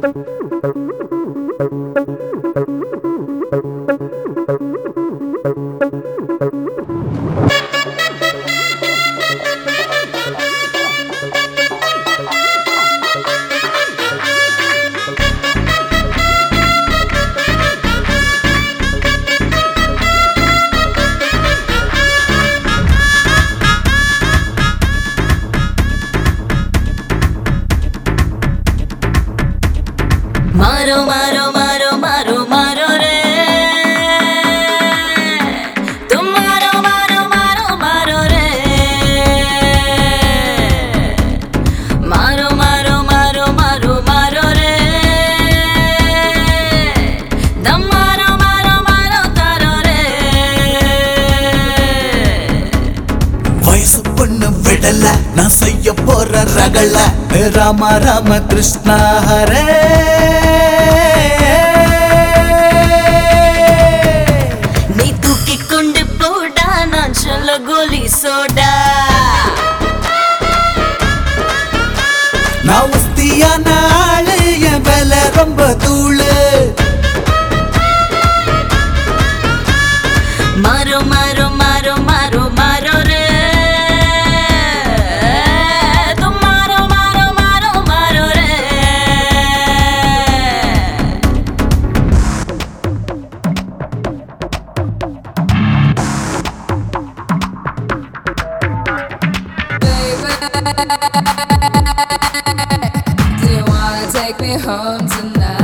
मारो मारो मारो मारो मारो रे तुम मारो मारो मारो मारो रे मारो मारो मारो मारो मारो रे दम मारो मारो मारो तारो रे वयसु பொண்ணு விடல நான் செய்ய போற ரகள ராம ராம கிருஷ்ணா ஹரே गोली सोडा நான் உஸ்தியான ஆளு என் வேலை ரொம்ப தூளு मारो मारो मारो मारो मारो रे तुम मारो मारो मारो मारो रे Do you wanna take me home tonight?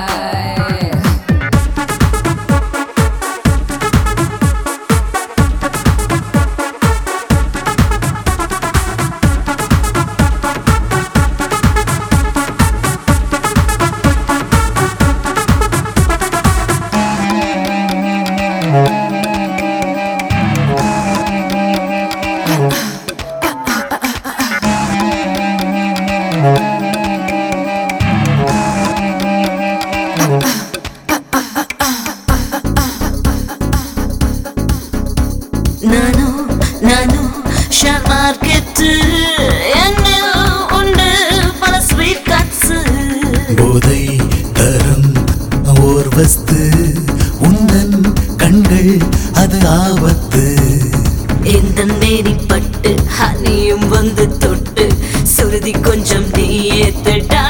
नानो नानो share market என்னில் உண்டு பல sweet cuts போதை தரும் ஓர் வஸ்து உந்தன் கண்கள் அது ஆபத்து இந்த நேரி பட்டு ஹனியும் வந்து தொட்டு சுருதி கொஞ்சம் நீ ஏத்துடா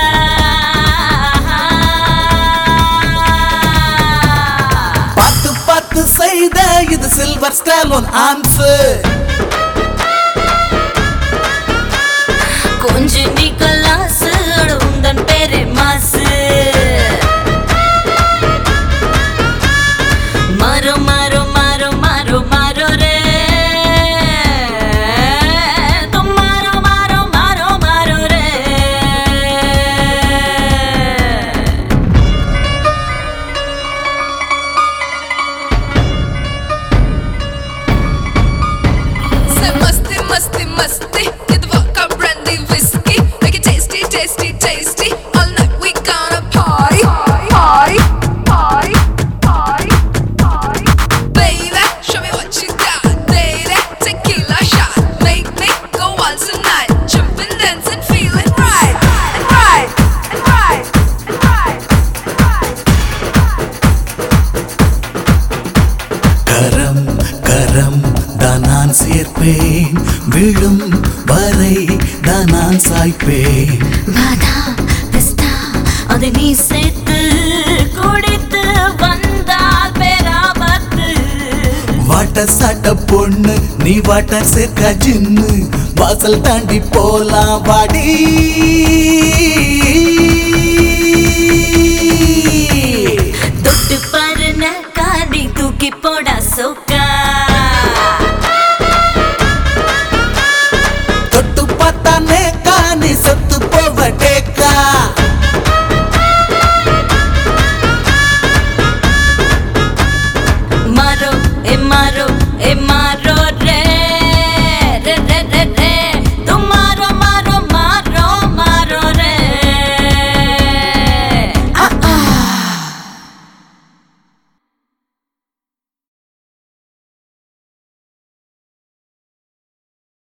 பார்த்து பார்த்து செய்த இது சில்வர் ஸ்டாலோன் ஆன்சர் கொஞ்சம் நீ கலாசு உந்தன் பேரே மாசு मारो मारो मारो मारो मारो रे तुम मारो मारो मारो मारो रे Say musty, musty, musty. Get the vodka, brandy, whiskey. Make it tasty, tasty, tasty. All night we gonna party, party, party, party, party. Baby, show me what you got, baby. Tequila shot, make me go on tonight. Jumping, dancing, feeling right, and right, and right, and right, and right. கரம் கரம் தான் நான் சேர்ப்பேன் விழும் வரை தான் நான் சாய்ப்பேன் பாதா பிஸ்தா அதை நீ சேர்த்து குடித்து வந்தால் பேராபத்து வாட்ட சாட்ட பொண்ணு நீ வாட்ட சேர்க்க ஜின்னு வாசல் தாண்டி போலாம் வாடி